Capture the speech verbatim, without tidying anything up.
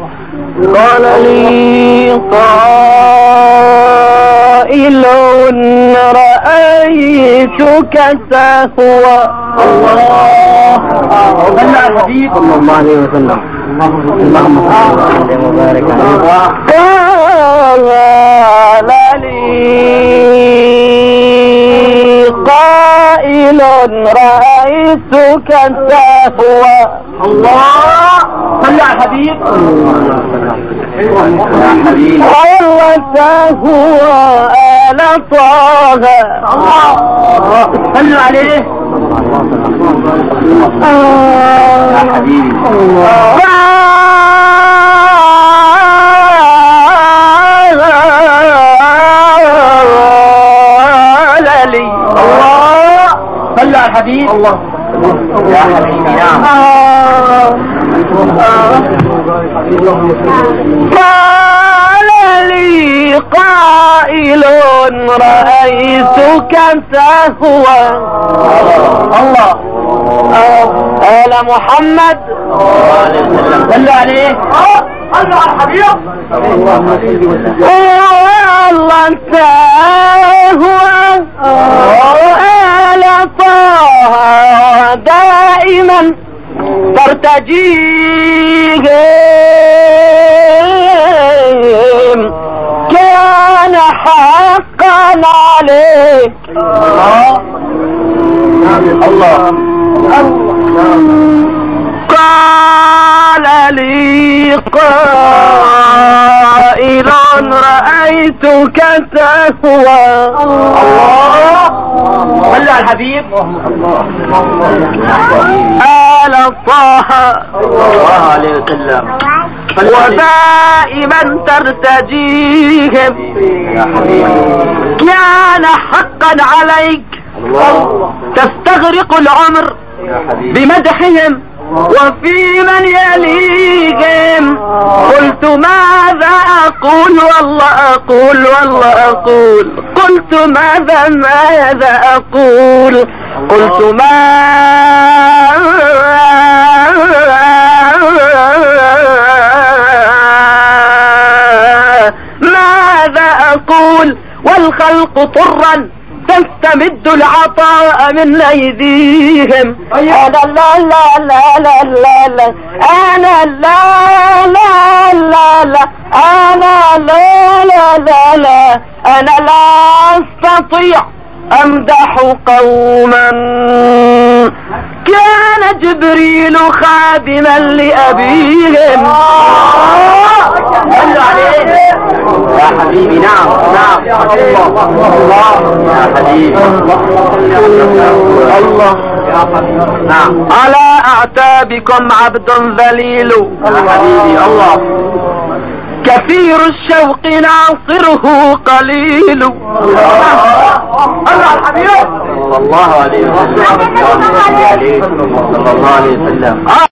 قال لي قائل رأيتك تهوى. الله صلى على الحبيب صلى الله عليه وسلم. اللهم صل وسلم وبارك عليه. قال لي قائل رأيتك تهوى. الله صلى على الحبيب يا حبيب. والله تهوى آل طه. الله صلوا عليه يا حبيبي. قال لي الله صلوا على الحبيب. الله يا حبيبي. نعم. قال لي قائل رأيتك تهوى. الله آل محمد صلوا عليه. صلوا على الحبيب. والله تهوى آل طه دائما ترتجيهم كان حقا عليك. الله قال لي قائل رأيتك تهوى. الله صلى على الحبيب. آل طه صلى الله عليه وسلم. ودائما ترتجيهم يا حبيبي. كان حقا عليك الله تستغرق العمر يا حبيبي. بمدحهم وفي من يليهم. قلت ماذا أقول والله أقول والله أقول. قلت ماذا ماذا أقول. قلت ما ماذا أقول والخلق طرا تستمد العطاء من أيديهم. أنا لا لا لا لا لا لا أنا لا لا لا لا أنا لا لا لا لا أنا لا أستطيع أمدح قوما كان جبريل خادما لأبيهم. صلوا عليه يا حبيبي. نعم نعم. الله الله يا حبيبي. الله يا حبيبي. نعم. على أعتابكم عبد ذليل يا حبيبي. الله كثير الشوق ناصره قليل. الله الله الحبيب صلى الله عليه وسلم. صلى الله عليه وسلم.